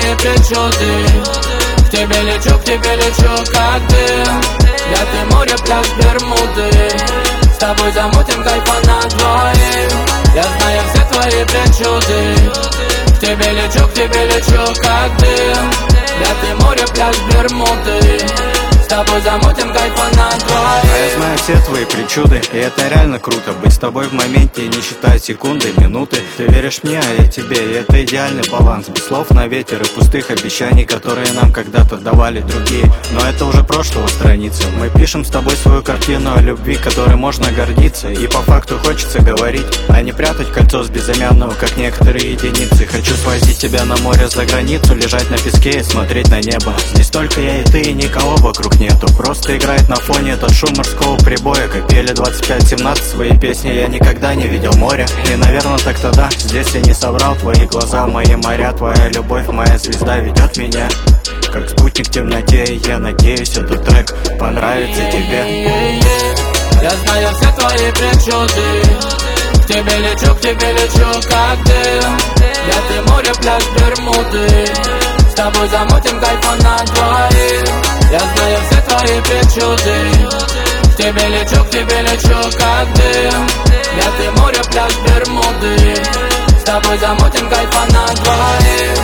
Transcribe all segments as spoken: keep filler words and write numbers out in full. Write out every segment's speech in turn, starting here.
твои причуды. К тебе лечу, к тебе лечу, как дым. Я, ты, море, пляж, Бермуды. С тобой замутим кайфа на двоих. Я знаю все твои причуды. К тебе лечу, к тебе лечу, как дым. Я, ты, море, пляж, Бермуды. С тобой замутим кайфа на двоих. А я знаю все твои причуды, и это реально круто. Быть с тобой в моменте, не считая секунды, минуты. Ты веришь мне, а я тебе, и это идеальный баланс. Без слов на ветер и пустых обещаний, которые нам когда-то давали другие. Но это уже прошлого страница. Мы пишем с тобой свою картину о любви, которой можно гордиться. И по факту хочется говорить, а не прятать кольцо с безымянного, как некоторые единицы. Хочу свозить тебя на море за границу, лежать на песке и смотреть на небо. Здесь только я и ты, и никого вокруг нету. Просто играет на фоне этот шум морского прибоя. Как пели двадцать пять семнадцать свои песни, я никогда не видел моря. И, наверное, так тогда, здесь я не соврал. Твои глаза, мои моря, твоя любовь, моя звезда ведет меня как спутник в темноте. И я надеюсь, этот трек понравится тебе. Я знаю все твои причуды. К тебе лечу, к тебе лечу, как дым. Я, ты, море, пляж, Бермуды. С тобой замутим кайфа на двоих. Я знаю все твои причуды. К тебе лечу, к тебе лечу, как дым. Я, ты, море, пляж, Бермуды. С тобой замутим кайфа на двоих.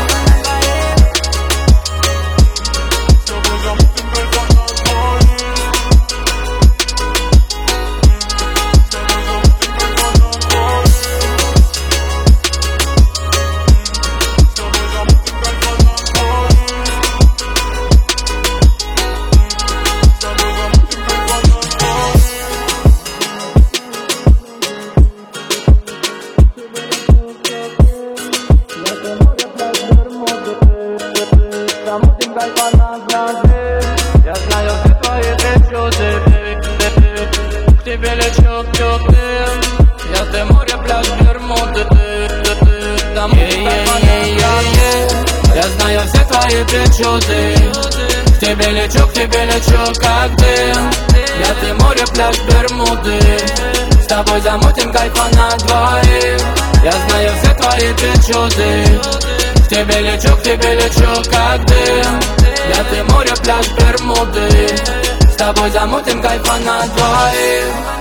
Замутим кайфа на двоих. Я знаю все твои причуды. К тебе лечу, к дым. Я, ты, море, пляж, Бермуды. Замутим кайфа на двоих. Я знаю все твои причуды. К тебе лечу, к тебе лечу, как дым. Я, ты, море, пляж, Бермуды. С тобой замутим кайфа на двоих. Я знаю все твои причуды. К тебе лечу, к тебе лечу, как дым. Я, ты, море, пляж, Бермуды. С тобой замутим кайфа на двоих.